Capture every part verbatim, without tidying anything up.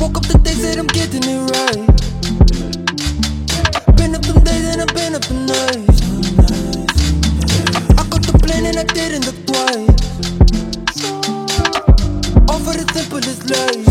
Woke up the days that I'm getting it right. Been up them days and I've been up the nights. I got the plan and I didn't look twice. All for the simplest life.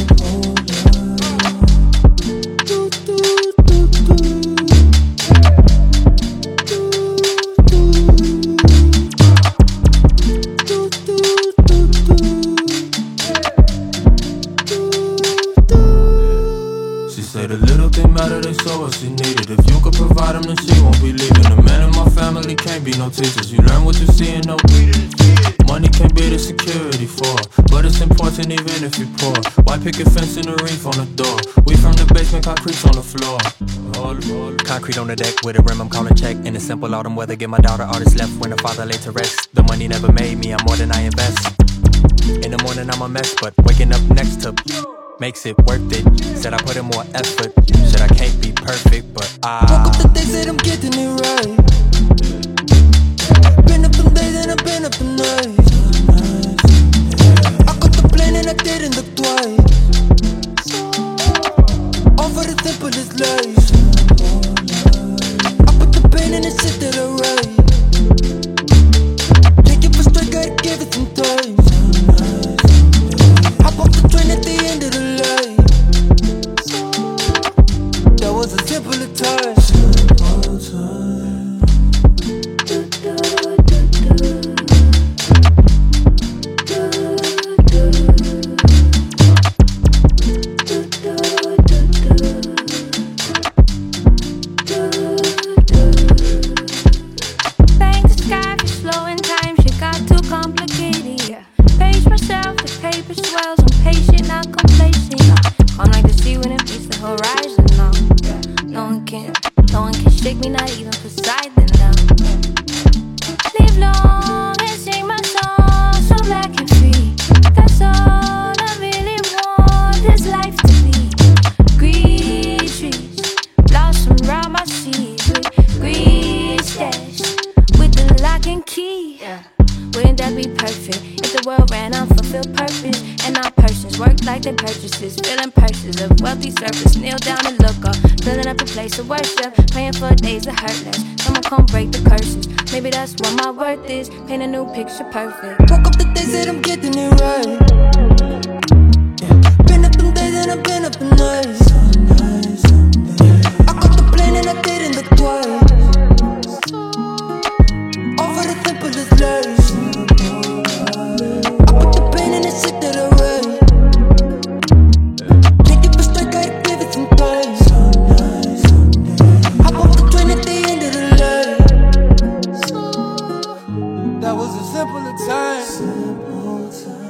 Say the little thing matter, they saw what she needed. If you could provide them, then she won't be leaving. The man in my family can't be no teachers. You learn what you see and no money can't be the security for, but it's important even if you poor. Why pick a fence and a reef on the door? We from the basement, concrete's on the floor. All, all. Concrete on the deck with a rim, I'm calling check. In a simple autumn weather, get my daughter all that's left when her father laid to rest. The money never made me, I'm more than I invest. In the morning I'm a mess, but waking up next to makes it worth it. Said I put in more effort. Said I can't be perfect, but I woke up the days that I'm getting it right. Been up them days and I've been up the nights. I got the plan and I didn't look twice. All for the simplest life. I put the pain in the shit that I write. Take it for straight, gotta give it some time. Hop off the train at the end of the line. That was a simpler time. Simple time. Thank the sky for slowing time. Shit got too complicated. Yeah. Pace myself, the paper swells. I'm patient, not complacent. No. I'm like the sea when it meets the horizon. No, yeah. no one can, no one can shake me, not even Poseidon. No. Live long and sing my song, so black and free. That's all I really want this life to be. Green trees blossom round my seeds with green stash, with the lock and key. Yeah. Wouldn't that be perfect if the world ran on fulfilled purpose and our persons worked like their purchases, filling purses of wealthy surface, kneel down and look up, filling up a place of worship, praying for days that hurt less. Someone come break the curses. Maybe that's what my worth is. Paint a new picture perfect. Woke up the days that I'm getting it right. Yeah. Been up them days and I've been up the nights. I got the plan and I didn't look twice. All for the simplest life. I put the pain in the shit that I write. Take it for straight, gotta give it some time. Hop off the train at the end of the line. That was a simpler time.